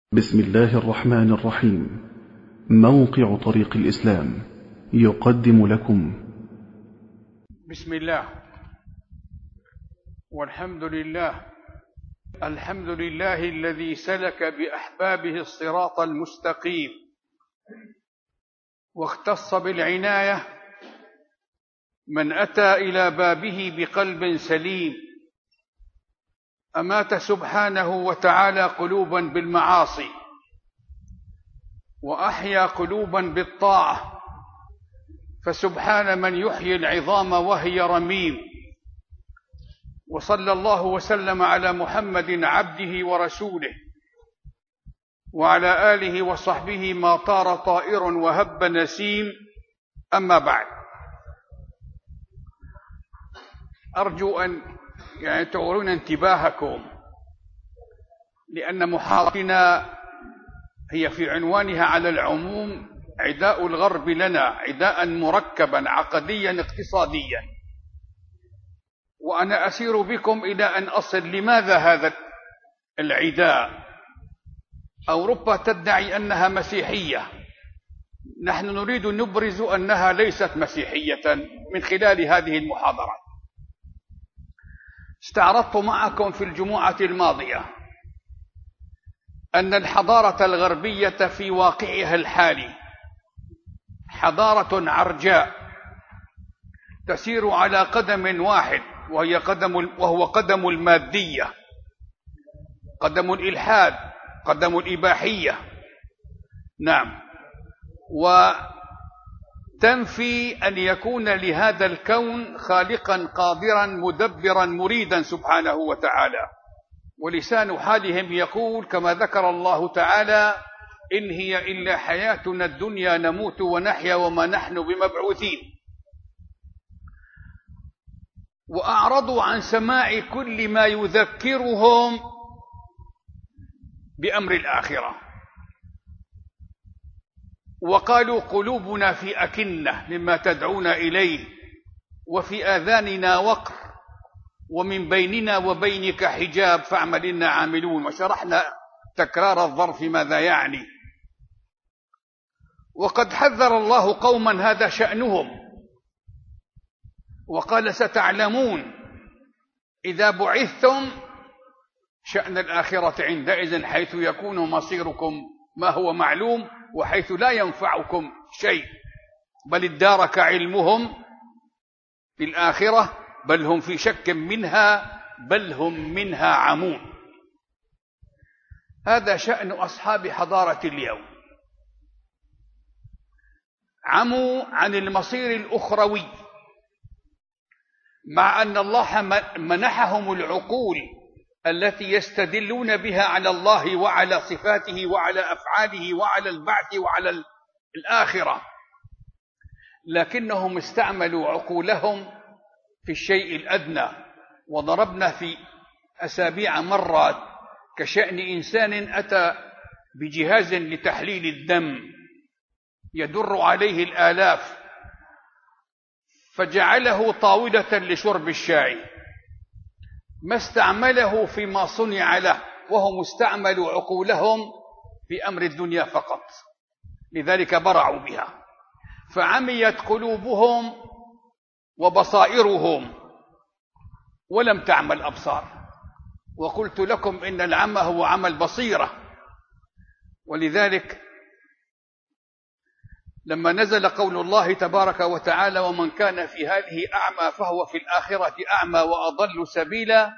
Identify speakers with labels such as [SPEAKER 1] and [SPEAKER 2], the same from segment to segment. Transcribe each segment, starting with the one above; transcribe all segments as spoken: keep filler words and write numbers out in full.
[SPEAKER 1] بسم الله الرحمن الرحيم. موقع طريق الإسلام يقدم لكم
[SPEAKER 2] بسم الله والحمد لله. الحمد لله الذي سلك بأحبابه الصراط المستقيم واختص بالعناية من أتى إلى بابه بقلب سليم. أمات سبحانه وتعالى قلوبا بالمعاصي وأحيا قلوبا بالطاعة، فسبحان من يحيي العظام وهي رميم. وصلى الله وسلم على محمد عبده ورسوله وعلى آله وصحبه ما طار طائر وهب نسيم. أما بعد، أرجو أن يعني تعورون انتباهكم، لأن محاضرتنا هي في عنوانها على العموم عداء الغرب لنا، عداء مركبا عقديا اقتصاديا. وأنا أسير بكم إلى أن أصل لماذا هذا العداء. أوروبا تدعي أنها مسيحية، نحن نريد نبرز أنها ليست مسيحية من خلال هذه المحاضرات. استعرضت معكم في الجمعة الماضية أن الحضارة الغربية في واقعها الحالي حضارة عرجاء تسير على قدم واحد، وهي قدم وهو قدم المادية، قدم الإلحاد، قدم الإباحية. نعم، وتنفي أن يكون لهذا الكون خالقا قادرا مدبرا مريدا سبحانه وتعالى. ولسان حالهم يقول كما ذكر الله تعالى: إن هي إلا حياتنا الدنيا نموت ونحيا وما نحن بمبعوثين. وأعرضوا عن سماع كل ما يذكرهم بأمر الآخرة، وقالوا قلوبنا في أكنة مما تدعونا إليه وفي آذاننا وقر ومن بيننا وبينك حجاب فاعمل إنا عاملون. وشرحنا تكرار الظرف ماذا يعني. وقد حذر الله قوما هذا شأنهم وقال: ستعلمون إذا بعثتم شأن الآخرة عندئذ، حيث يكون مصيركم ما هو معلوم، وحيث لا ينفعكم شيء، بل ادارك علمهم في الآخرة، بل هم في شك منها، بل هم منها عمون. هذا شأن أصحاب حضارة اليوم، عموا عن المصير الأخروي، مع أن الله منحهم العقول التي يستدلون بها على الله وعلى صفاته وعلى أفعاله وعلى البعث وعلى الآخرة، لكنهم استعملوا عقولهم في الشيء الأدنى. وضربنا في أسابيع مرات كشأن إنسان أتى بجهاز لتحليل الدم يدر عليه الآلاف، فجعله طاولة لشرب الشاي، ما استعمله فيما صنع له، وهم استعملوا عقولهم في أمر الدنيا فقط، لذلك برعوا بها، فعميت قلوبهم وبصائرهم ولم تعمل أبصار. وقلت لكم إن العمى هو عمى البصيرة. ولذلك لما نزل قول الله تبارك وتعالى: ومن كان في هذه أعمى فهو في الآخرة أعمى وأضل سبيلا،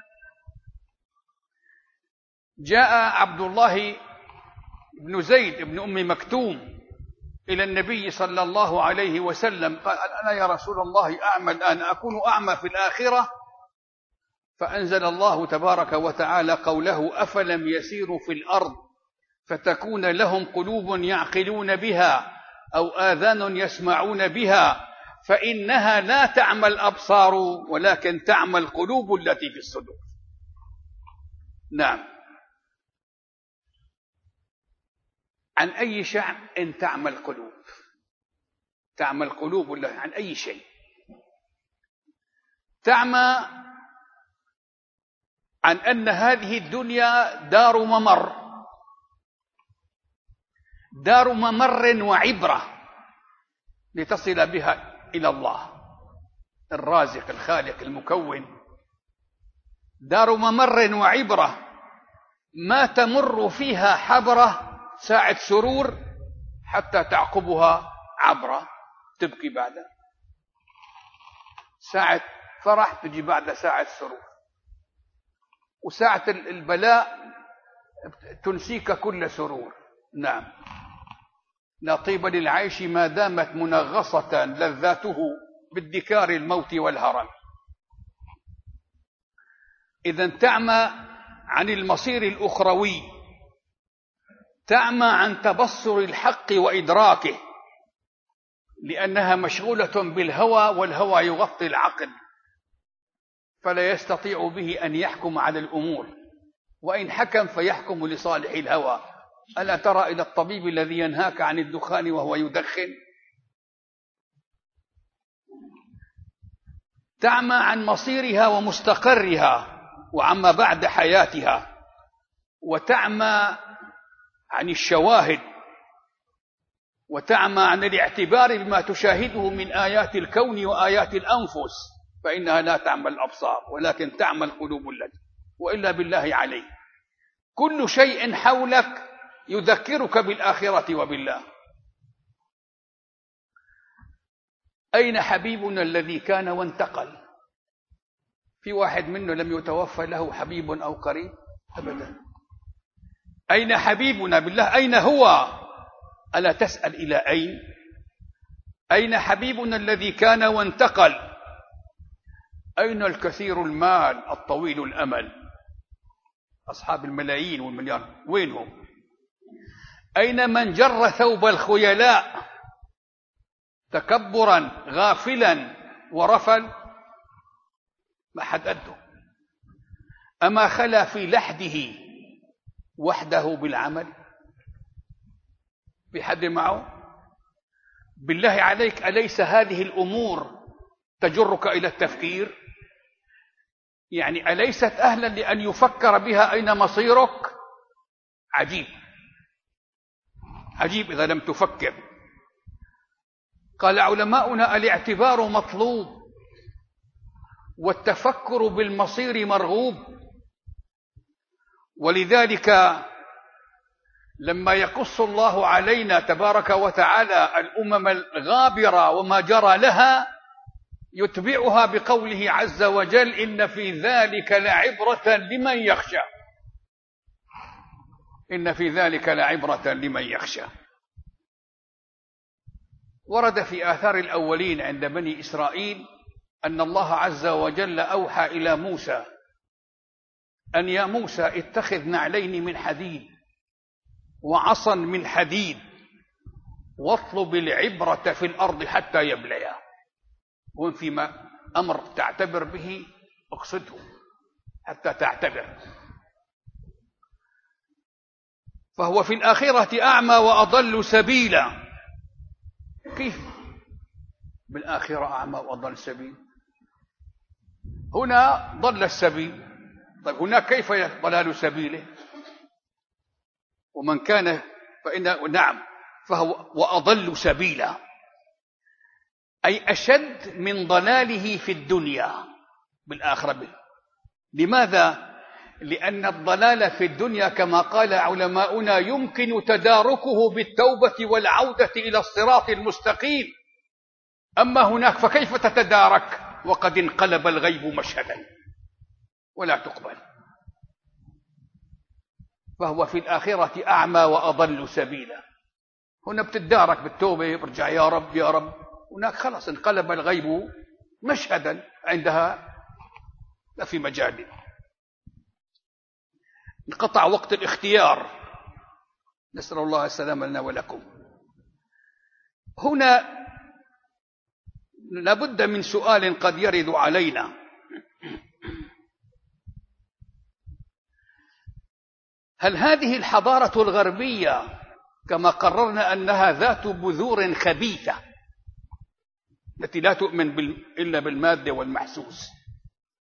[SPEAKER 2] جاء عبد الله بن زيد بن أم مكتوم إلى النبي صلى الله عليه وسلم، قال: أنا يا رسول الله أعمى الآن، أكون أعمى في الآخرة؟ فأنزل الله تبارك وتعالى قوله: أفلم يسيروا في الأرض فتكون لهم قلوب يعقلون بها أو آذان يسمعون بها، فإنها لا تعمى الأبصار ولكن تعمى القلوب التي في الصدور. نعم، عن أي شيء إن تعمى القلوب، تعمى القلوب عن أي شيء. تعمى عن أن هذه الدنيا دار ممر، دار ممر وعبرة لتصل بها إلى الله الرازق الخالق المكون. دار ممر وعبرة ما تمر فيها حبرة ساعة سرور حتى تعقبها عبرة تبكي بعدها، ساعة فرح تجي بعد ساعة سرور، وساعة البلاء تنسيك كل سرور. نعم، لا طيب للعيش ما دامت منغصة لذاته بادكار الموت والهرم. إذن تعمى عن المصير الأخروي، تعمى عن تبصر الحق وإدراكه، لأنها مشغولة بالهوى، والهوى يغطي العقل فلا يستطيع به أن يحكم على الأمور، وإن حكم فيحكم لصالح الهوى. ألا ترى إلى الطبيب الذي ينهاك عن الدخان وهو يدخن؟ تعمى عن مصيرها ومستقرها وعما بعد حياتها، وتعمى عن الشواهد، وتعمى عن الاعتبار بما تشاهده من آيات الكون وآيات الأنفس، فإنها لا تعمى الأبصار ولكن تعمى القلوب التي، وإلا بالله عليك كل شيء حولك يذكرك بالآخرة وبالله. أين حبيبنا الذي كان وانتقل؟ في واحد منه لم يتوفى له حبيب أو قريب؟ أبدا. أين حبيبنا بالله؟ أين هو؟ ألا تسأل إلى أين؟ أين حبيبنا الذي كان وانتقل؟ أين الكثير المال الطويل الأمل أصحاب الملايين والمليار؟ وينهم؟ أين من جر ثوب الخيلاء تكبرا غافلا ورفل؟ ما حد أده. أما خلا في لحده وحده بالعمل؟ بحد معه؟ بالله عليك أليس هذه الأمور تجرك إلى التفكير؟ يعني أليست أهلا لأن يفكر بها أين مصيرك؟ عجيب عجيب إذا لم تفكر. قال علماؤنا الاعتبار مطلوب والتفكر بالمصير مرغوب، ولذلك لما يقص الله علينا تبارك وتعالى الأمم الغابرة وما جرى لها يتبعها بقوله عز وجل إن في ذلك لعبرة لمن يخشى. إن في ذلك لعبرة لمن يخشى. ورد في آثار الأولين عند بني إسرائيل أن الله عز وجل أوحى إلى موسى أن يا موسى اتخذ نعلين من حديد وعصا من حديد واطلب العبرة في الأرض حتى يبليا. وإن فيما أمر تعتبر به اقصده حتى تعتبر. فهو في الآخرة أعمى وأضل سبيلا. كيف بالآخرة أعمى وأضل سبيل؟ هنا ضل السبيل، طيب هناك كيف ضلال سبيله؟ ومن كان فإن نعم فهو وأضل سبيلا، أي أشد من ضلاله في الدنيا بالآخرة به. لماذا؟ لأن الضلال في الدنيا كما قال علماؤنا يمكن تداركه بالتوبة والعودة إلى الصراط المستقيم، أما هناك فكيف تتدارك وقد انقلب الغيب مشهدا ولا تقبل. فهو في الآخرة أعمى وأضل سبيلا. هنا بتدارك بالتوبة برجع يا رب يا رب، هناك خلاص انقلب الغيب مشهدا، عندها لا في مجال. انقطع وقت الاختيار، نسأل الله السلامة لنا ولكم. هنا لابد من سؤال قد يرد علينا: هل هذه الحضارة الغربية كما قررنا أنها ذات بذور خبيثة التي لا تؤمن إلا بالمادة والمحسوس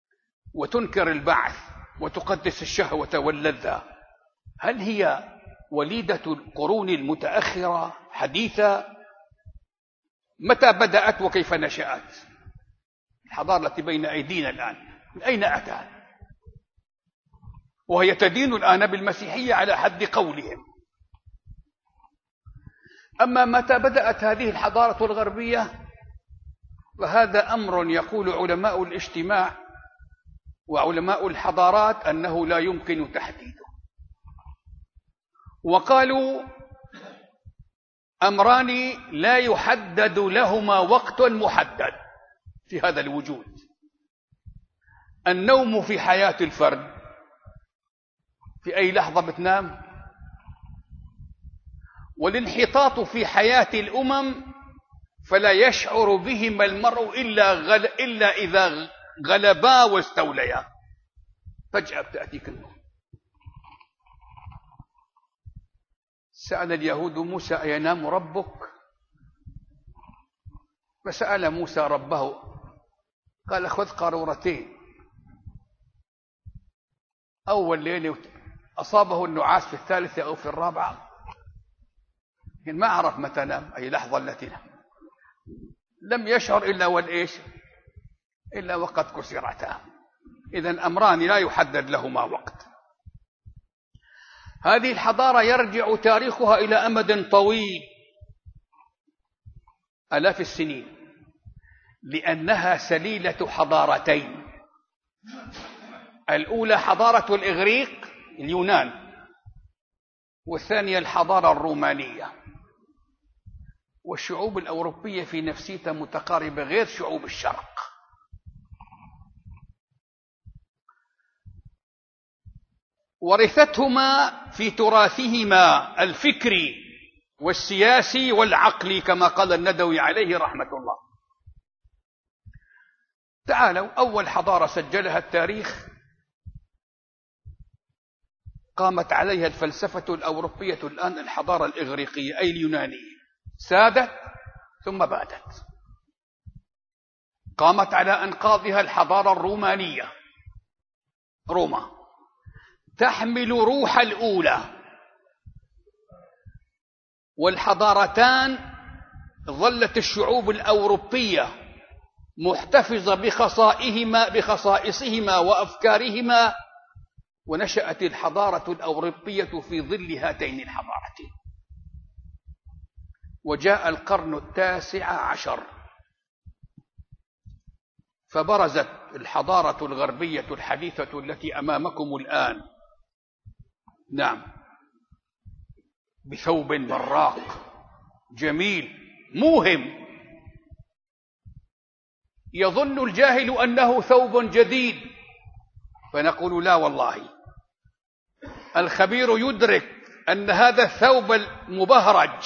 [SPEAKER 2] وتنكر البعث وتقدس الشهوة واللذة، هل هي وليدة القرون المتأخرة حديثة. متى بدأت وكيف نشأت؟ الحضارة التي بين أيدينا الآن من أين أتت؟ وهي تدين الآن بالمسيحية على حد قولهم. أما متى بدأت هذه الحضارة الغربية فهذا أمر يقول علماء الاجتماع وعلماء الحضارات أنه لا يمكن تحديده. وقالوا أمران لا يحدد لهما وقت محدد في هذا الوجود: النوم في حياة الفرد، في أي لحظة بتنام، والانحطاط في حياة الأمم فلا يشعر بهما المرء إلا, غل... إلا إذا غلبا واستوليا. فجأة بتأتيك النوم. سأل اليهود موسى: أينام ربك؟ فسأل موسى ربه قال: خذ قارورتين. أول ليلة أصابه النعاس في الثالثة أو في الرابعة، لكن ما عرف متى نام، أي لحظة التي نام. لم يشعر إلا والإيش إلا وقد كسرتا. إذن أمران لا يحدد لهما وقت. هذه الحضارة يرجع تاريخها إلى أمد طويل، آلاف السنين، لأنها سليلة حضارتين. الأولى حضارة الإغريق اليونان، والثانية الحضارة الرومانية. والشعوب الأوروبية في نفسيتها متقاربة غير شعوب الشرق. ورثتهما في تراثهما الفكري والسياسي والعقلي كما قال الندوي عليه رحمة الله. تعالوا، أول حضارة سجلها التاريخ قامت عليها الفلسفة الأوروبية الآن الحضارة الإغريقية أي اليونانية. سادت ثم بادت. قامت على أنقاضها الحضارة الرومانية، روما، تحمل روح الأولى. والحضارتان ظلت الشعوب الأوروبية محتفظة بخصائصهما بخصائصهما وأفكارهما، ونشأت الحضارة الأوروبية في ظل هاتين الحضارتين. وجاء القرن التاسع عشر فبرزت الحضارة الغربية الحديثة التي أمامكم الآن، نعم، بثوب براق جميل موهم. يظن الجاهل أنه ثوب جديد، فنقول لا والله، الخبير يدرك أن هذا الثوب المبهرج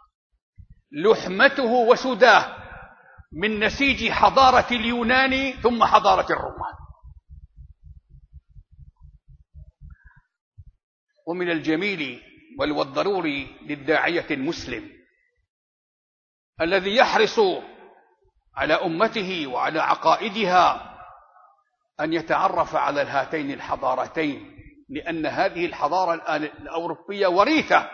[SPEAKER 2] لحمته وسداه من نسيج حضارة اليونان ثم حضارة الرومان. ومن الجميل والضروري للداعية المسلم الذي يحرص على أمته وعلى عقائدها أن يتعرف على هاتين الحضارتين، لأن هذه الحضارة الآن الأوروبية وريثة.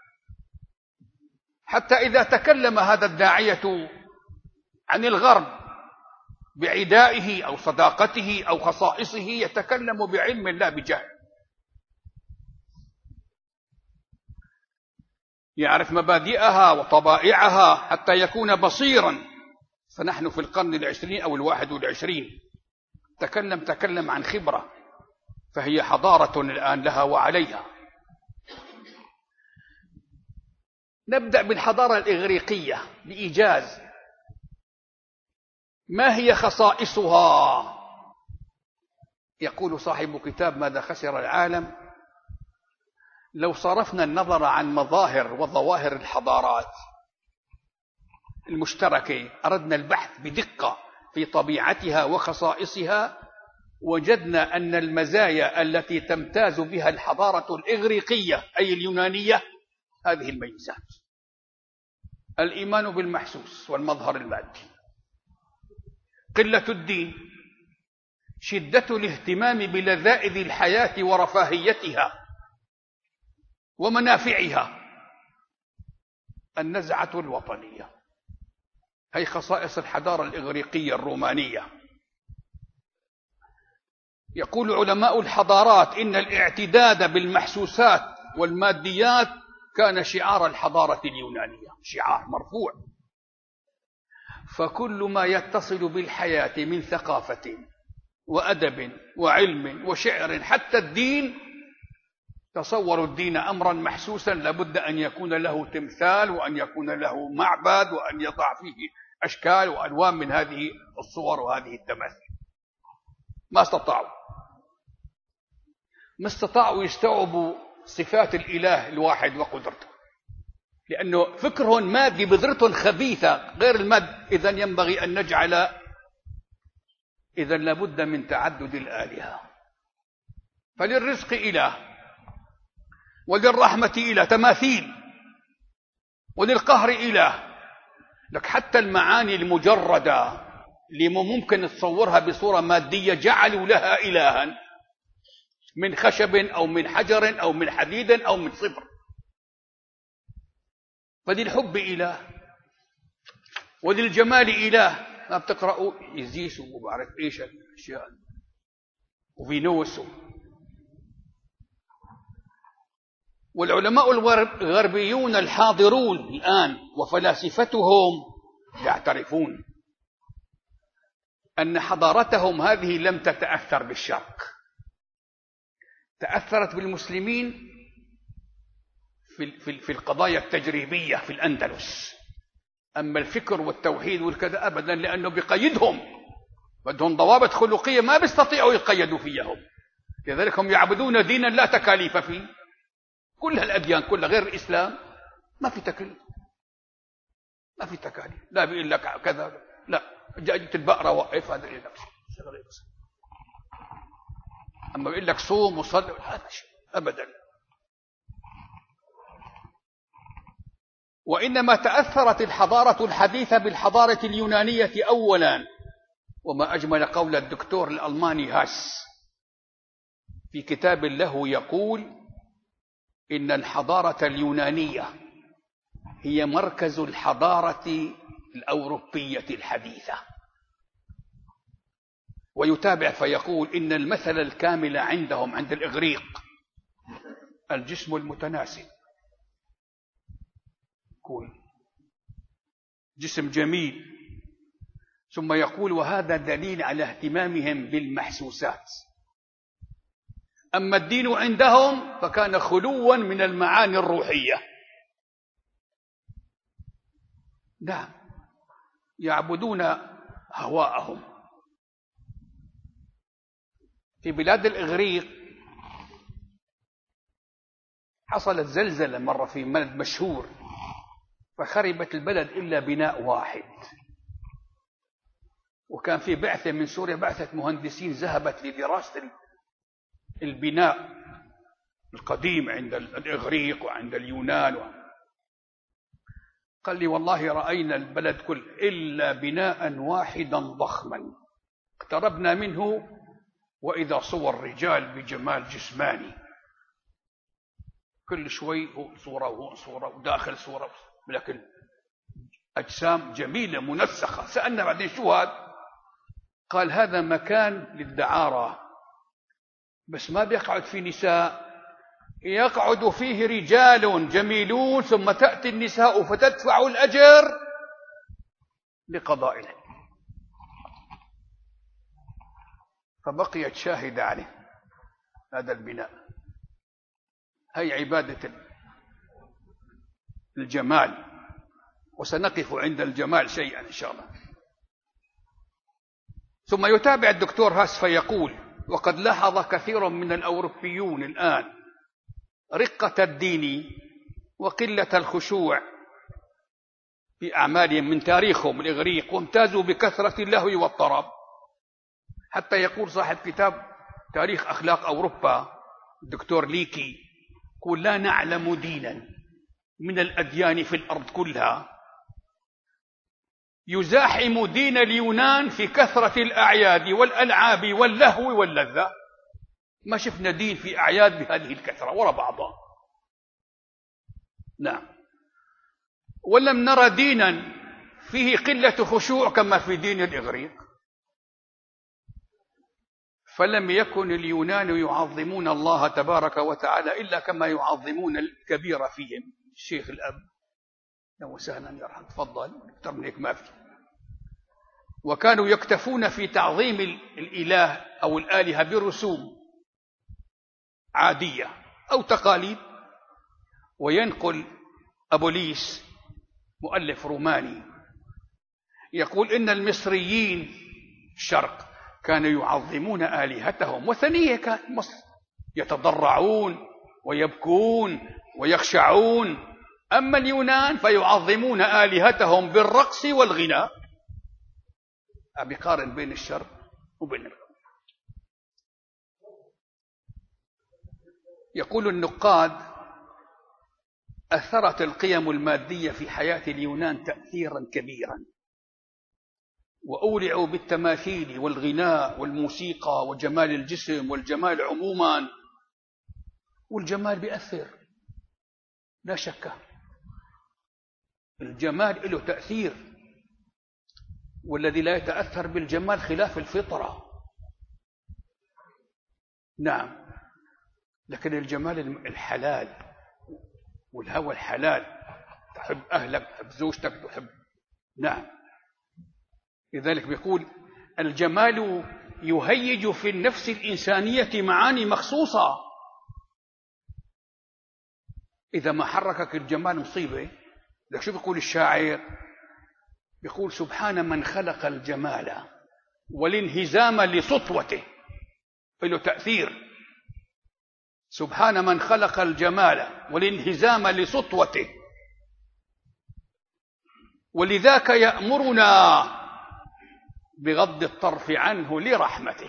[SPEAKER 2] حتى إذا تكلم هذا الداعية عن الغرب بعدائه أو صداقته أو خصائصه يتكلم بعلم لا بجهل، يعرف مبادئها وطبائعها حتى يكون بصيرا. فنحن في القرن العشرين أو الواحد والعشرين تكلم تكلم عن خبرة، فهي حضارة الآن لها وعليها. نبدأ بالحضارة الإغريقية بإيجاز. ما هي خصائصها؟ يقول صاحب كتاب ماذا خسر العالم: لو صرفنا النظر عن مظاهر وظواهر الحضارات المشتركة، أردنا البحث بدقة في طبيعتها وخصائصها، وجدنا أن المزايا التي تمتاز بها الحضارة الإغريقية أي اليونانية هذه الميزات: الإيمان بالمحسوس والمظهر المادي، قلة الدين، شدة الاهتمام بلذائذ الحياة ورفاهيتها، ومنافعها النزعة الوطنية. هي خصائص الحضارة الإغريقية الرومانية. يقول علماء الحضارات إن الاعتداد بالمحسوسات والماديات كان شعار الحضارة اليونانية، شعار مرفوع. فكل ما يتصل بالحياة من ثقافة وأدب وعلم وشعر حتى الدين، تصوروا الدين أمرا محسوسا لابد أن يكون له تمثال وأن يكون له معبد وأن يضع فيه أشكال وألوان من هذه الصور وهذه التماثيل. ما استطاعوا ما استطاعوا يستوعبوا صفات الإله الواحد وقدرته، لأنه فكرهم مادي، بذرتهم خبيثة غير الماد. إذن ينبغي أن نجعل إذن لابد من تعدد الآلهة. فللرزق إله، وللرحمة إله، تماثيل، وللقهر إله. لك حتى المعاني المجردة اللي ممكن تصورها بصورة مادية جعلوا لها إلها من خشب أو من حجر أو من حديد أو من صفر. فللحب إله، وللجمال إله. ما بتقرأوا يزيس وبعرف إيش الأشياء وفينوس. والعلماء الغربيون الحاضرون الآن وفلاسفتهم يعترفون أن حضارتهم هذه لم تتأثر بالشرق، تأثرت بالمسلمين في في القضايا التجريبية في الأندلس. أما الفكر والتوحيد والكذا أبدا، لأنه بقيدهم، بدهم ضوابط خلقية ما بيستطيعوا يقيدوا فيهم. لذلك هم يعبدون دينا لا تكاليف فيه. كل الأديان كلها غير الإسلام ما في تكليف، ما في تكاليف. لا بيقول لك كذا، لا جاءت البقرة وقف، هذا اللي نفسه شغله بس. أما بيقول لك صوم وصلي، هذا شيء أبدا. وإنما تأثرت الحضارة الحديثة بالحضارة اليونانية أولا. وما أجمل قول الدكتور الألماني هاس في كتاب له، يقول إن الحضارة اليونانية هي مركز الحضارة الأوروبية الحديثة. ويتابع فيقول إن المثل الكامل عندهم عند الإغريق الجسم المتناسب، يكون جسم جميل. ثم يقول وهذا دليل على اهتمامهم بالمحسوسات. أما الدين عندهم فكان خلوا من المعاني الروحية. نعم، يعبدون هواءهم. في بلاد الإغريق حصلت زلزلة مرة في بلد مشهور، فخربت البلد إلا بناء واحد. وكان في بعثة من سوريا، بعثة مهندسين ذهبت لدراسة البناء القديم عند الإغريق وعند اليونان. قال لي والله رأينا البلد كل إلا بناء واحدا ضخما اقتربنا منه وإذا صور رجال بجمال جسماني، كل شوي هو صورة وهو صورة وداخل صورة، لكن أجسام جميلة منسخة. سألنا بعدين شو هذا؟ قال هذا مكان للدعارة، بس ما بيقعد فيه نساء، يقعد فيه رجال جميلون، ثم تأتي النساء فتدفع الأجر لقضاء الحج. فبقيت شاهدة عليه هذا البناء. هي عبادة الجمال، وسنقف عند الجمال شيئا إن شاء الله. ثم يتابع الدكتور هاس فيقول وقد لاحظ كثير من الأوروبيون الآن رقة الدين وقلة الخشوع في أعمالهم من تاريخهم الإغريق، وامتازوا بكثرة اللهو والطرب. حتى يقول صاحب كتاب تاريخ أخلاق أوروبا الدكتور ليكي، يقول لا نعلم دينا من الأديان في الأرض كلها يزاحم دين اليونان في كثرة الأعياد والألعاب واللهو واللذة. ما شفنا دين في أعياد بهذه الكثرة وراء بعضها. نعم. ولم نرى دينا فيه قلة خشوع كما في دين الإغريق. فلم يكن اليونان يعظمون الله تبارك وتعالى إلا كما يعظمون الكبير فيهم، الشيخ الأب. لو سهلا يرحم، تفضل، أكثر من هيك ما في. وكانوا يكتفون في تعظيم الإله أو الآلهة برسوم عادية أو تقاليد. وينقل أبوليس مؤلف روماني يقول إن المصريين الشرق كانوا يعظمون آلهتهم، وثنية كانت مصر، يتضرعون ويبكون ويخشعون. أما اليونان فيعظمون آلهتهم بالرقص والغناء. أبي قارن بين الشرق وبين الغرب. يقول النقاد: أثرت القيم المادية في حياة اليونان تأثيرا كبيرا، وأولعوا بالتماثيل والغناء والموسيقى وجمال الجسم والجمال عموما. والجمال بيأثر لا شك، الجمال له تأثير، والذي لا يتأثر بالجمال خلاف الفطرة. نعم. لكن الجمال الحلال والهوى الحلال، تحب أهلك، تحب زوجتك، تحب. نعم. لذلك بيقول: الجمال يهيج في النفس الإنسانية معاني مخصوصة. إذا ما حركك الجمال مصيبة. لك شو بيقول الشاعر؟ بيقول: سبحان من خلق الجمال والانهزام لسطوته. له تأثير. سبحان من خلق الجمال والانهزام لسطوته، ولذاك يأمرنا بغض الطرف عنه لرحمته.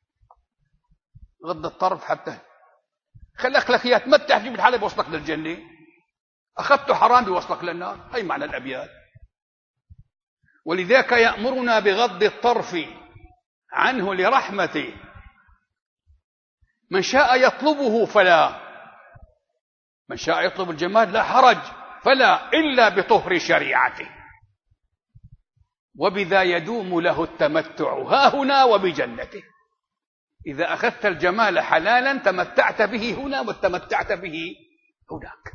[SPEAKER 2] غض الطرف حتى خلق لك يتمتع في الحلال بوصلك للجنة، أخذته حرام بوصلك للنار. هي معنى الأبيات. ولذاك يأمرنا بغض الطرف عنه لرحمته، من شاء يطلبه فلا، من شاء يطلب الجمال لا حرج، فلا إلا بطهر شريعته، وبذا يدوم له التمتع ها هنا وبجنته. إذا أخذت الجمال حلالا تمتعت به هنا وتمتعت به هناك.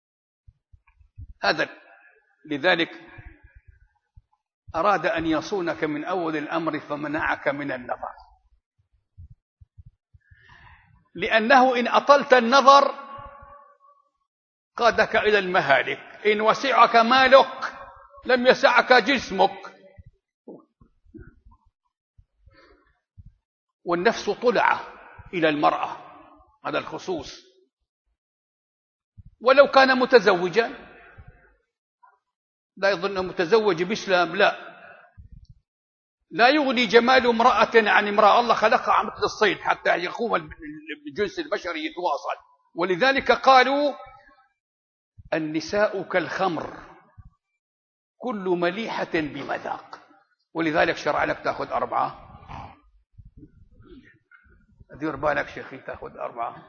[SPEAKER 2] هذا لذلك أراد أن يصونك من أول الأمر فمنعك من النظر، لأنه إن أطلت النظر قادك إلى المهالك. إن وسعك مالك لم يسعك جسمك. والنفس طلعة إلى المرأة، هذا الخصوص. ولو كان متزوجا، لا يظن متزوج بإسلام، لا لا يغني جمال امرأة عن امرأة. الله خلقها مثل الصيد حتى يقوم الجنس البشري يتواصل. ولذلك قالوا: النساء كالخمر كل مليحة بمذاق. ولذلك شرع لك تأخذ أربعة. دير بالك شيخي، تأخذ أربعة.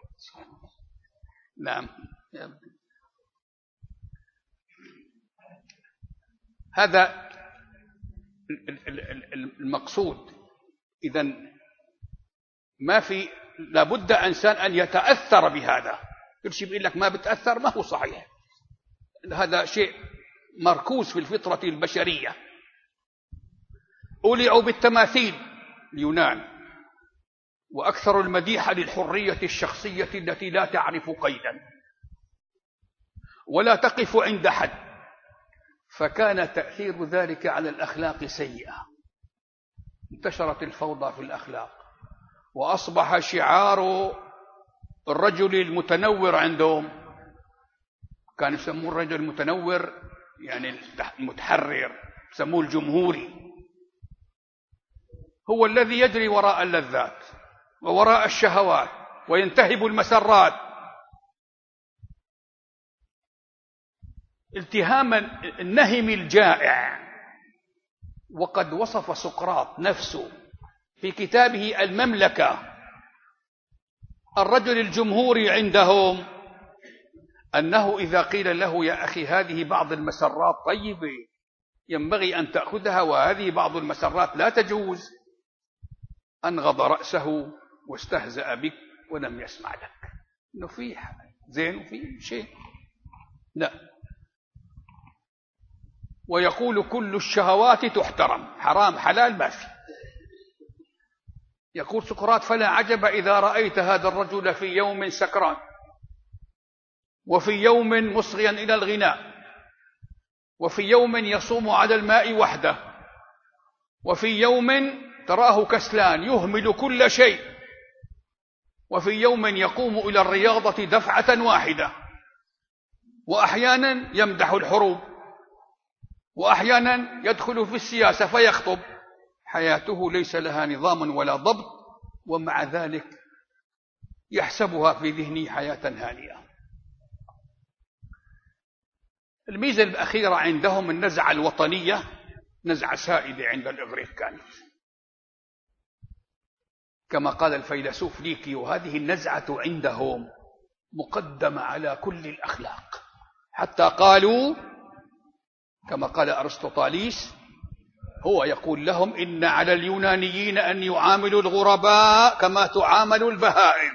[SPEAKER 2] نعم. هذا المقصود. إذن ما في، لابد إنسان أن يتأثر بهذا. كل شيء بيقول لك ما بتأثر ما هو صحيح. هذا شيء مركوز في الفطرة البشرية. أولعوا بالتماثيل اليونان، وأكثر المديح للحرية الشخصية التي لا تعرف قيدا ولا تقف عند حد. فكان تأثير ذلك على الأخلاق سيئة. انتشرت الفوضى في الأخلاق، وأصبح شعار الرجل المتنور عندهم، كانوا يسموه الرجل المتنور يعني المتحرر، يسموه الجمهوري، هو الذي يجري وراء اللذات ووراء الشهوات وينتهب المسرات. التهام النهم الجائع. وقد وصف سقراط نفسه في كتابه المملكة الرجل الجمهوري عندهم أنه إذا قيل له يا أخي هذه بعض المسرات طيبة ينبغي أن تأخذها وهذه بعض المسرات لا تجوز، أنغض رأسه واستهزأ بك ولم يسمع لك. إنه في زين وفي شيء لا. ويقول كل الشهوات تحترم، حرام حلال ما في. يقول سقراط فلا عجب إذا رأيت هذا الرجل في يوم سكران، وفي يوم مصغيا إلى الغناء، وفي يوم يصوم على الماء وحده، وفي يوم تراه كسلان يهمل كل شيء، وفي يوم يقوم إلى الرياضة دفعة واحدة، وأحيانا يمدح الحروب، وأحيانا يدخل في السياسة فيخطب. حياته ليس لها نظام ولا ضبط، ومع ذلك يحسبها في ذهنه حياة هانئة. الميزة الأخيرة عندهم النزعة الوطنية، نزعة سائدة عند الإغريق كانت، كما قال الفيلسوف ليكي، وهذه النزعة عندهم مقدمة على كل الأخلاق، حتى قالوا كما قال أرسطوطاليس، هو يقول لهم إن على اليونانيين أن يعاملوا الغرباء كما تعامل البهائم،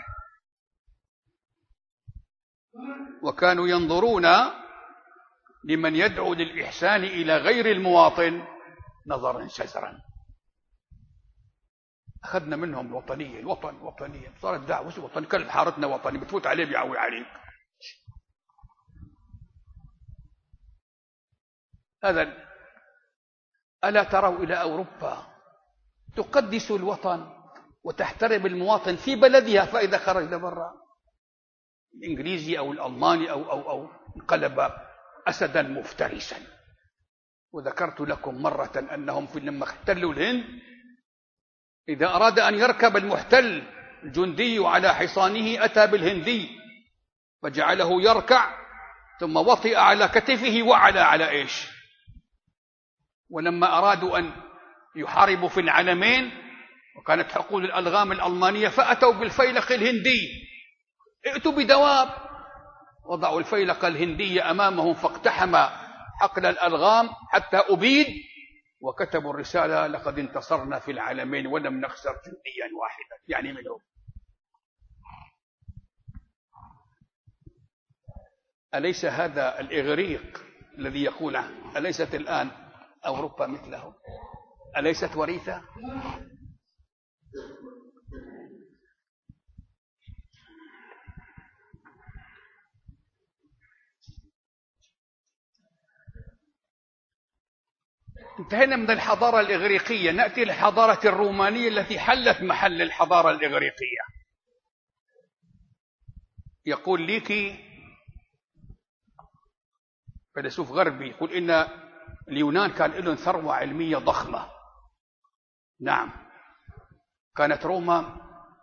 [SPEAKER 2] وكانوا ينظرون لمن يدعو للإحسان إلى غير المواطن نظرا شزرا. أخذنا منهم الوطنية، الوطن وطنية، صارت دعوة وطنية، كل حارتنا وطني، بتفوت عليه بيعوي عليك. هذا ألا تروا إلى أوروبا تقدس الوطن وتحترم المواطن في بلدها، فإذا خرج لبرا الإنجليزي أو الألماني أو أو أو انقلب أسدا مفترسا. وذكرت لكم مرة أنهم في لما احتلوا الهند، إذا أراد أن يركب المحتل الجندي على حصانه أتى بالهندي فجعله يركع ثم وطئ على كتفه وعلى على إيش. ولما أرادوا أن يحاربوا في العلمين وكانت حقول الألغام الألمانية فأتوا بالفيلق الهندي، ائتوا بدواب، وضعوا الفيلق الهندي أمامهم فاقتحم حقل الألغام حتى أبيد، وكتبوا الرسالة لقد انتصرنا في العالمين ولم نخسر جنديا واحدا، يعني منهم. أليس هذا الإغريق الذي يقول عنه أليست الآن أوروبا مثله؟ أليست وريثة؟ انتهينا من الحضارة الإغريقية، نأتي للحضارة الرومانية التي حلت محل الحضارة الإغريقية. يقول ليكي فيلسوف غربي، يقول إن اليونان كان لهم ثروة علمية ضخمة. نعم، كانت روما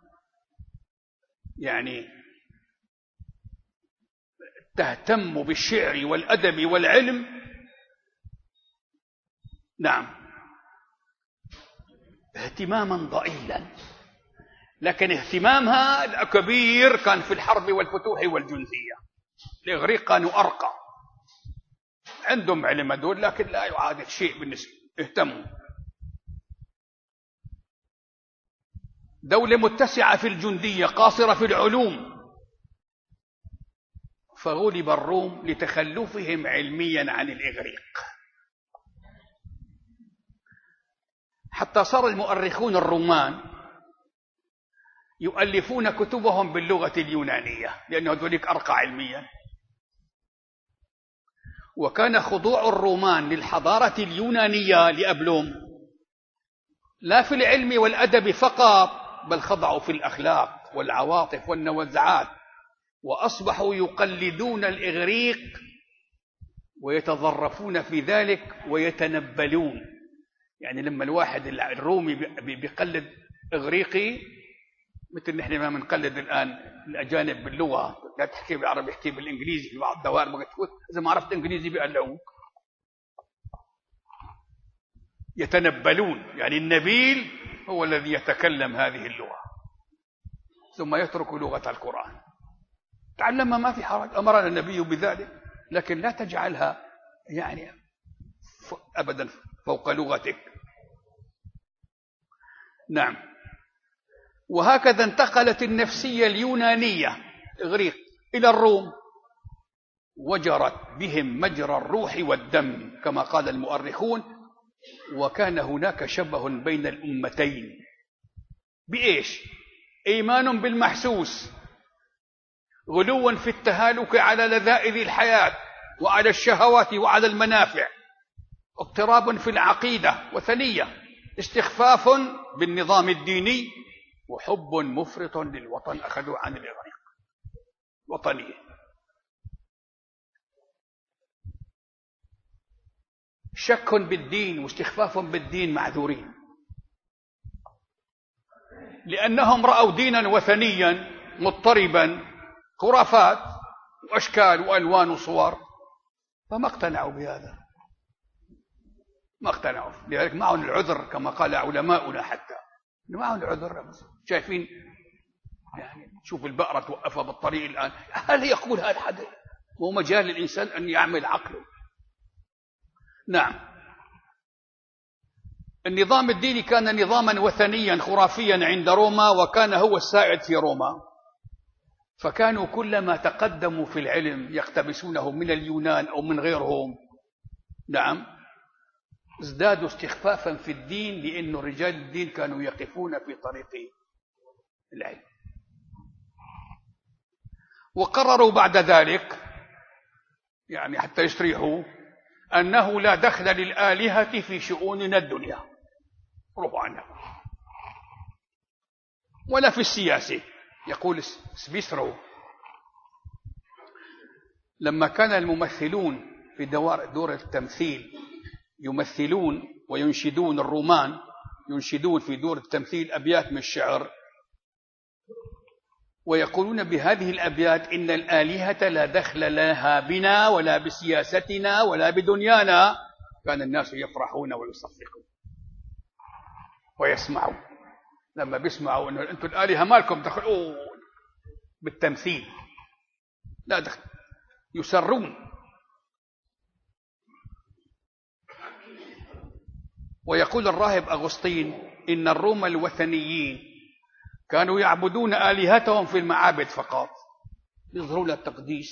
[SPEAKER 2] يعني تهتم بالشعر والأدب والعلم، نعم، اهتماما ضئيلا، لكن اهتمامها الكبير كان في الحرب والفتوح والجندية. الإغريق كانوا أرقى، عندهم علم دول لكن لا يعادل شيء بالنسبة، اهتموا. دولة متسعة في الجندية قاصرة في العلوم، فغلب الروم لتخلفهم علميا عن الإغريق، حتى صار المؤرخون الرومان يؤلفون كتبهم باللغة اليونانية لأنه ذلك أرقى علميا. وكان خضوع الرومان للحضارة اليونانية لأبلوم لا في العلم والأدب فقط، بل خضعوا في الأخلاق والعواطف والنوزعات، وأصبحوا يقلدون الإغريق ويتظرفون في ذلك ويتنبلون. يعني لما الواحد الرومي بيقلد إغريقي مثل نحن ما بنقلد الآن الأجانب باللغة، لا تحكي بالعربي يحكي بالإنجليزي في بعض الدوائر، ما تفوت إذا ما عرفت إنجليزي بيقلعوك. يتنبلون، يعني النبيل هو الذي يتكلم هذه اللغة ثم يترك لغة القرآن. تعلمها ما في حرج، أمرنا النبي بذلك، لكن لا تجعلها يعني أبدا فوق لغتك. نعم. وهكذا انتقلت النفسية اليونانية إغريق إلى الروم، وجرت بهم مجرى الروح والدم كما قال المؤرخون، وكان هناك شبه بين الأمتين. بإيش؟ إيمان بالمحسوس، غلو في التهالك على لذائذ الحياة وعلى الشهوات وعلى المنافع، اضطراب في العقيدة وثنية، استخفاف بالنظام الديني، وحب مفرط للوطن أخذوا عن الإغريق وطنية. شك بالدين واستخفاف بالدين معذورين، لأنهم رأوا دينا وثنيا مضطربا، خرافات وأشكال وألوان وصور، فما اقتنعوا بهذا، ما اقتنعوا. لذلك معهم العذر كما قال علماؤنا، حتى معهم العذر. شايفين يعني، شوف البقرة توقفها بالطريق الآن، هل يقول هذا الحدث؟ هو مجال للإنسان أن يعمل عقله. نعم. النظام الديني كان نظاما وثنيا خرافيا عند روما، وكان هو السائد في روما، فكانوا كلما تقدموا في العلم يقتبسونه من اليونان أو من غيرهم، نعم، ازدادوا استخفافا في الدين، لأن رجال الدين كانوا يقفون في طريق العلم. وقرروا بعد ذلك يعني حتى يستريحوا أنه لا دخل للآلهة في شؤوننا الدنيا، روحوا عنها، ولا في السياسة. يقول سبيسرو لما كان الممثلون في دور, دور التمثيل يمثلون وينشدون، الرومان ينشدون في دور التمثيل أبيات من الشعر، ويقولون بهذه الأبيات إن الآلهة لا دخل لها بنا ولا بسياستنا ولا بدنيانا، كان الناس يفرحون ويصفقون ويسمعون. لما بيسمعوا أن أنتم الآلهة مالكم دخلوا بالتمثيل، لا دخل، يسرون. ويقول الراهب أغسطين إن الروم الوثنيين كانوا يعبدون آلهتهم في المعابد فقط، يظهرون التقديس،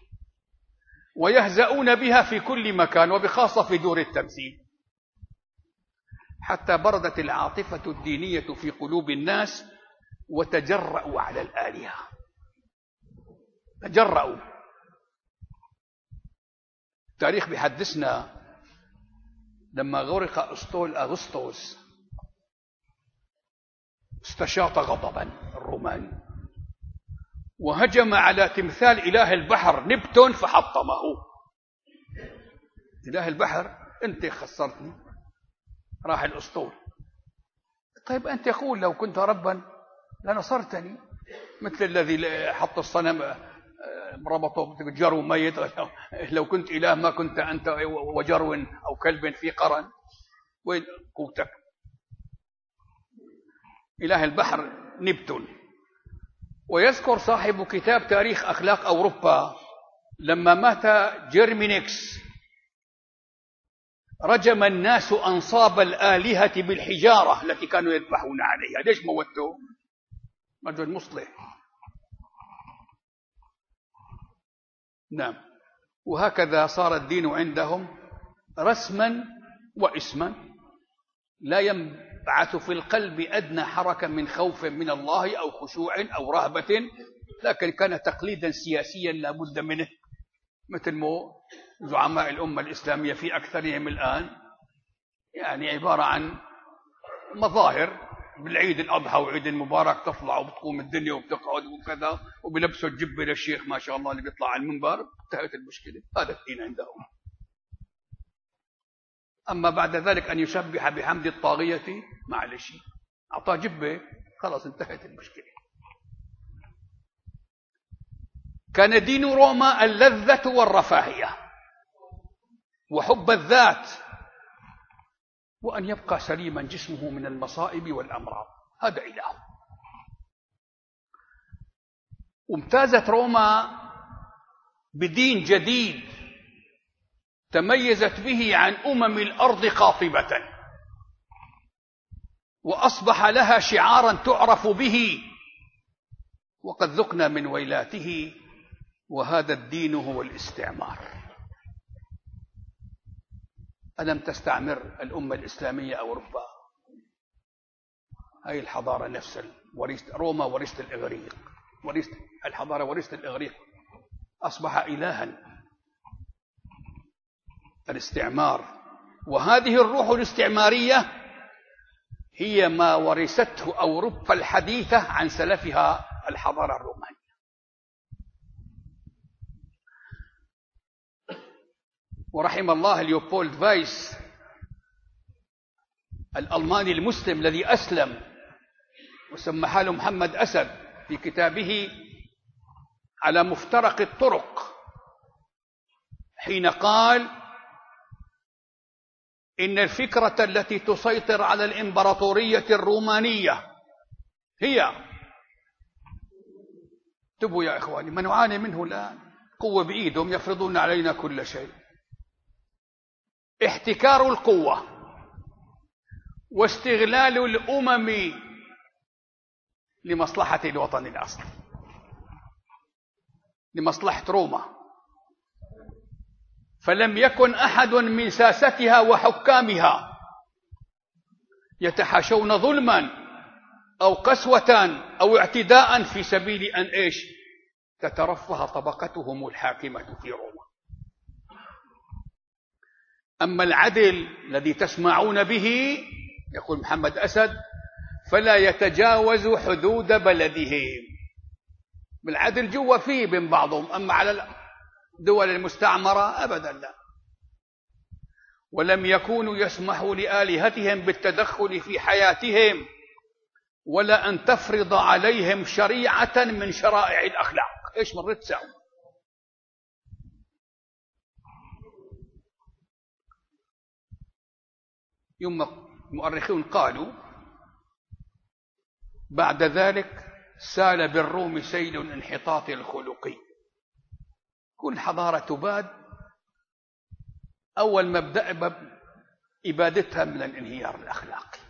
[SPEAKER 2] ويهزؤون بها في كل مكان، وبخاصة في دور التمثيل، حتى بردت العاطفة الدينية في قلوب الناس وتجرأوا على الآلهة، تجرأوا. التاريخ بيحدثنا لما غرق أسطول أغسطس استشاط غضبا الرومان، وهجم على تمثال إله البحر نبتون فحطمه. إله البحر أنت خسرتني، راح الأسطول. طيب أنت يقول لو كنت ربا لنصرتني، مثل الذي حط الصنم ربطه بجرو ميت، لو كنت إله ما كنت أنت وجرو أو كلب في قرن، وين قوتك؟ إله البحر نبتون. ويذكر صاحب كتاب تاريخ أخلاق أوروبا لما مات جيرمينيكس رجم الناس أنصاب الآلهة بالحجارة التي كانوا يذبحون عليها. ليش موتوا؟ رجل مصلح. نعم. وهكذا صار الدين عندهم رسما واسما، لا ينبعث في القلب أدنى حركة من خوف من الله أو خشوع أو رهبة، لكن كان تقليدا سياسيا لا بد منه، مثل ما زعماء الأمة الإسلامية في أكثرهم الآن يعني عبارة عن مظاهر. بالعيد الأضحى وعيد المبارك تطلع وبتقوم الدنيا وبتقعد وكذا، وبلبسوا الجبة للشيخ ما شاء الله اللي بيطلع على المنبر، انتهت المشكلة. هذا الدين عندهم. أما بعد ذلك أن يسبح بحمد الطاغية معلش، أعطاه جبة خلاص انتهت المشكلة. كان دين روما اللذة والرفاهية وحب الذات، وأن يبقى سليما جسمه من المصائب والأمراض، هذا إله. وامتازت روما بدين جديد تميزت به عن أمم الأرض قاطبة، وأصبح لها شعارا تعرف به، وقد ذقنا من ويلاته، وهذا الدين هو الاستعمار. ألم تستعمر الأمة الإسلامية أوروبا؟ هاي الحضارة نفس ورثت روما، ورثت الإغريق، ورثت الحضارة، ورثت الإغريق، أصبح إلها الاستعمار. وهذه الروح الاستعمارية هي ما ورثته أوروبا الحديثة عن سلفها الحضارة الرومانية. ورحم الله ليوبولد فايس الألماني المسلم الذي أسلم وسمى حاله محمد أسد في كتابه على مفترق الطرق، حين قال إن الفكرة التي تسيطر على الإمبراطورية الرومانية هي، انتبهوا يا إخواني، ما نعاني منه الآن، قوة بإيدهم يفرضون علينا كل شيء، احتكار القوة واستغلال الأمم لمصلحة الوطن الأصلي، لمصلحة روما. فلم يكن أحد من ساستها وحكامها يتحاشون ظلما أو قسوة أو اعتداء في سبيل أن إيش تترفه طبقتهم الحاكمة في روما. أما العدل الذي تسمعون به، يقول محمد أسد، فلا يتجاوز حدود بلدهم. بالعدل جوا فيه بين بعضهم، أما على الدول المستعمرة أبدا لا. ولم يكونوا يسمحوا لآلهتهم بالتدخل في حياتهم ولا أن تفرض عليهم شريعة من شرائع الأخلاق. إيش مرت تساوي؟ يوم المؤرخون قالوا بعد ذلك سال بالروم سيل الانحطاط الخلقي. كل حضارة تباد أول مبدأ إبادتها من الانهيار الأخلاقي.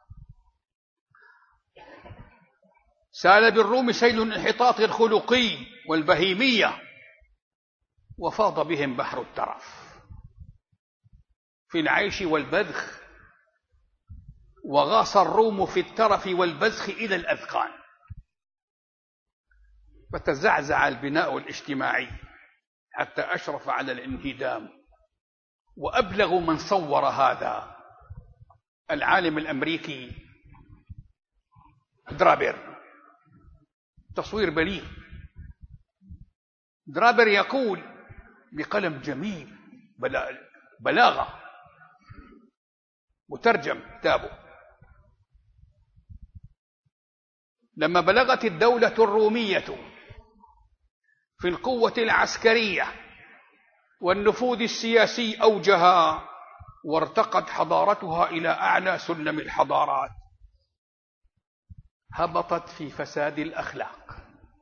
[SPEAKER 2] سال بالروم سيل الانحطاط الخلقي والبهيمية، وفاض بهم بحر الترف في العيش والبذخ، وغاص الروم في الترف والبذخ إلى الأذقان، فتزعزع البناء الاجتماعي حتى أشرف على الانهدام. وأبلغ من صور هذا العالم الأمريكي درابر، تصوير بليغ. درابر يقول بقلم جميل بلاغة، مترجم كتابه: لما بلغت الدولة الرومية في القوة العسكرية والنفوذ السياسي أوجها، وارتقت حضارتها إلى أعلى سلم الحضارات، هبطت في فساد الأخلاق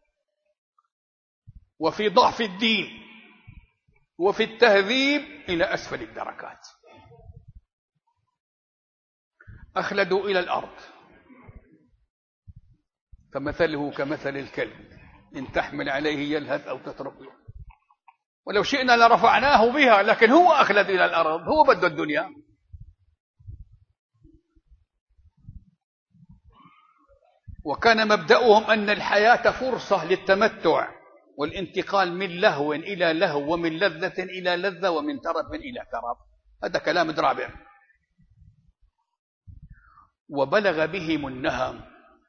[SPEAKER 2] وفي ضعف الدين وفي التهذيب إلى أسفل الدركات. أخلدوا إلى الأرض، فمثله كمثل الكلب إن تحمل عليه يلهث أو تتركه، ولو شئنا لرفعناه بها، لكن هو أخلد إلى الأرض، هو بده الدنيا. وكان مبدأهم أن الحياة فرصة للتمتع والانتقال من لهو إلى لهو، ومن لذة إلى لذة، ومن ترف إلى ترف. هذا كلام درابر. وبلغ بهم النهم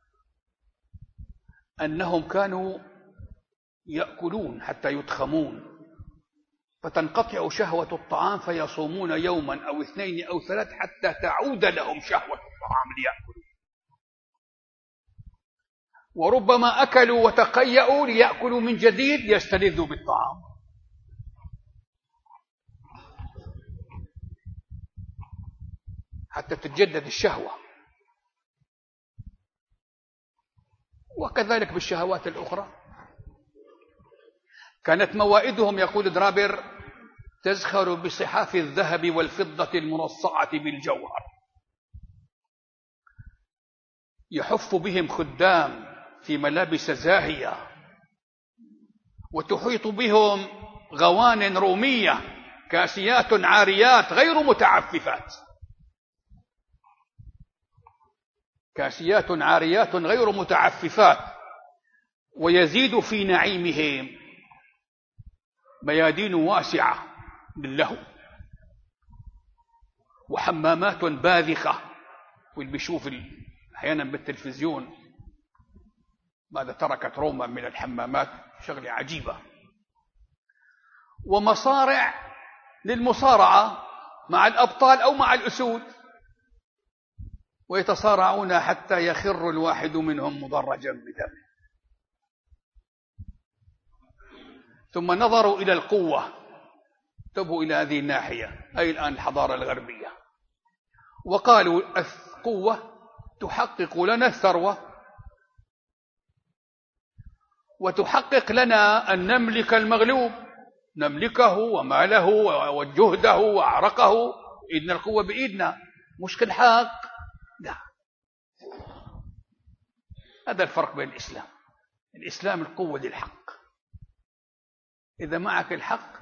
[SPEAKER 2] أنهم كانوا يأكلون حتى يتخمون، فتنقطع شهوة الطعام فيصومون يوما أو اثنين أو ثلاث حتى تعود لهم شهوة الطعام ليأكلوا، وربما أكلوا وتقيأوا ليأكلوا من جديد ليستلذوا بالطعام. حتى تتجدد الشهوة. وكذلك بالشهوات الأخرى. كانت موائدهم يقول درابر تزخر بصحاف الذهب والفضة المرصعة بالجوهر، يحف بهم خدام في ملابس زاهية، وتحيط بهم غوان رومية كاسيات عاريات غير متعففات، كاسيات عاريات غير متعففات. ويزيد في نعيمهم ميادين واسعة للهو، وحمامات باذخة، واللي بيشوف أحيانا بالتلفزيون ماذا تركت روما من الحمامات شغلة عجيبة، ومصارع للمصارعة مع الأبطال أو مع الأسود، ويتصارعون حتى يخر الواحد منهم مضرجا بدمه. ثم نظروا إلى القوة، انتبهوا إلى هذه الناحية، أي الآن الحضارة الغربية، وقالوا القوة تحقق لنا الثروة، وتحقق لنا أن نملك المغلوب، نملكه وماله وجهده وعرقه، إن القوة بإيدنا، مش كالحق. لا، هذا الفرق بين الإسلام. الإسلام القوة للحق، إذا معك الحق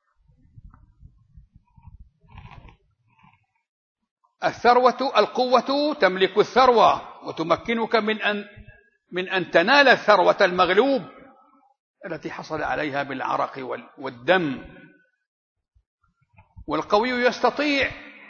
[SPEAKER 2] الثروة، القوة تملك الثروة وتمكنك من أن من أن تنال الثروة المغلوب التي حصل عليها بالعرق والدم. والقوي يستطيع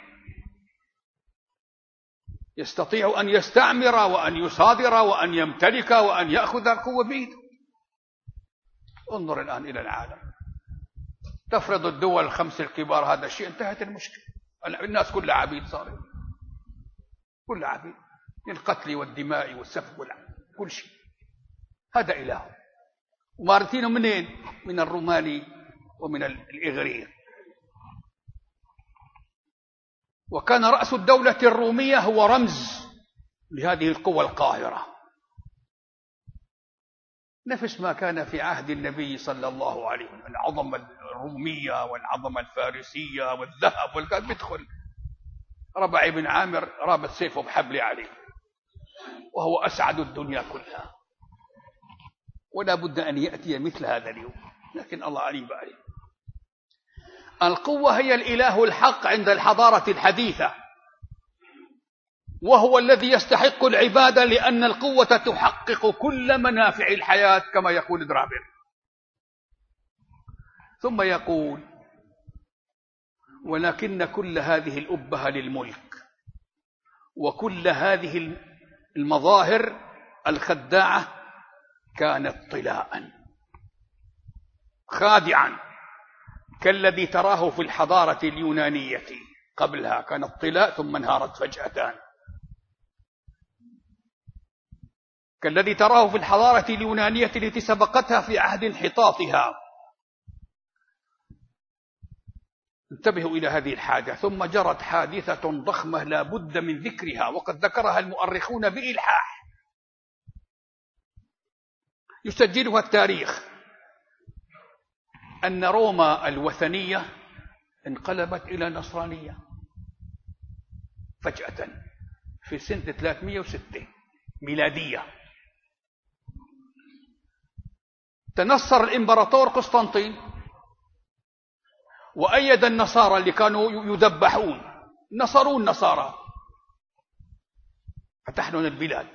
[SPEAKER 2] يستطيع أن يستعمر وأن يصادر وأن يمتلك وأن يأخذ القوة بيده. انظر الآن إلى العالم، تفرض الدول الخمس الكبار هذا الشيء، انتهت المشكلة. الناس كلها عبيد، صارت كلها عبيد للقتل والدماء والسفك والعبيد. كل شيء. هذا إله. ومارثينه منين؟ من الروماني ومن الإغريق. وكان رأس الدولة الرومية هو رمز لهذه القوة القاهرة، نفس ما كان في عهد النبي صلى الله عليه وسلم، العظمة الرومية والعظمة الفارسية والذهب والكلام. بيدخل ربع بن عامر رابط سيفه بحبل عليه وهو أسعد الدنيا كلها، ولا بد أن يأتي مثل هذا اليوم، لكن الله عليم بأليم. القوة هي الإله الحق عند الحضارة الحديثة، وهو الذي يستحق العبادة، لأن القوة تحقق كل منافع الحياة كما يقول درابر. ثم يقول: ولكن كل هذه الأبهة للملك، وكل هذه المظاهر الخداعة كانت طلاء خادعا، كالذي تراه في الحضارة اليونانية قبلها، كانت طلاء ثم انهارت فجأة، كالذي تراه في الحضارة اليونانية التي سبقتها في عهد انحطاطها. انتبهوا إلى هذه الحادثة. ثم جرت حادثة ضخمة لا بد من ذكرها، وقد ذكرها المؤرخون بإلحاح يسجلها التاريخ، أن روما الوثنية انقلبت إلى نصرانية فجأة في سنة ثلاثمئة وستة ميلادية. تنصر الإمبراطور قسطنطين وأيد النصارى اللي كانوا يذبحون، نصروا النصارى، فتح لنا البلاد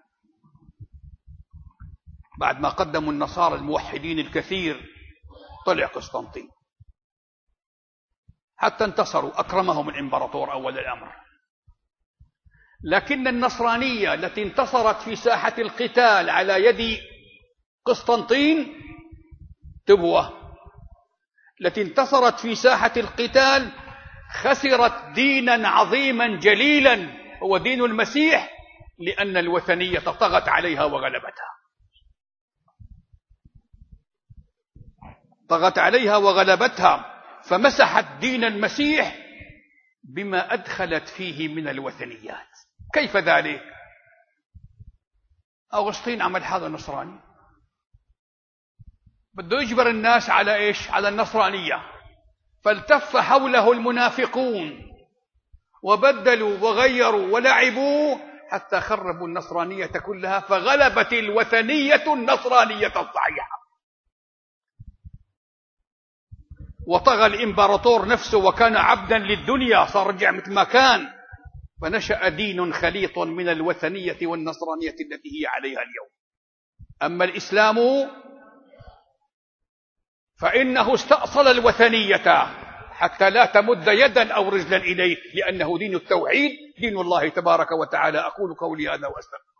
[SPEAKER 2] بعد ما قدموا النصارى الموحدين الكثير. طلع قسطنطين حتى انتصروا، أكرمهم الإمبراطور أول الأمر. لكن النصرانية التي انتصرت في ساحة القتال على يد قسطنطين، تبوة التي انتصرت في ساحة القتال، خسرت دينا عظيما جليلا هو دين المسيح، لأن الوثنية طغت عليها وغلبتها، طغت عليها وغلبتها، فمسحت دين المسيح بما أدخلت فيه من الوثنيات. كيف ذلك؟ أغسطين عمل هذا النصراني، بده يجبر الناس على إيش؟ على النصرانية. فالتف حوله المنافقون وبدلوا وغيروا ولعبوا حتى خربوا النصرانية كلها، فغلبت الوثنية النصرانية الصحيحة، وطغى الإمبراطور نفسه وكان عبدا للدنيا، صار رجع مثل ما كان، فنشأ دين خليط من الوثنية والنصرانية التي هي عليها اليوم. أما الإسلام فإنه استأصل الوثنية حتى لا تمد يدا أو رجلا إليه، لأنه دين التوحيد، دين الله تبارك وتعالى. أقول قولي هذا وأستغفر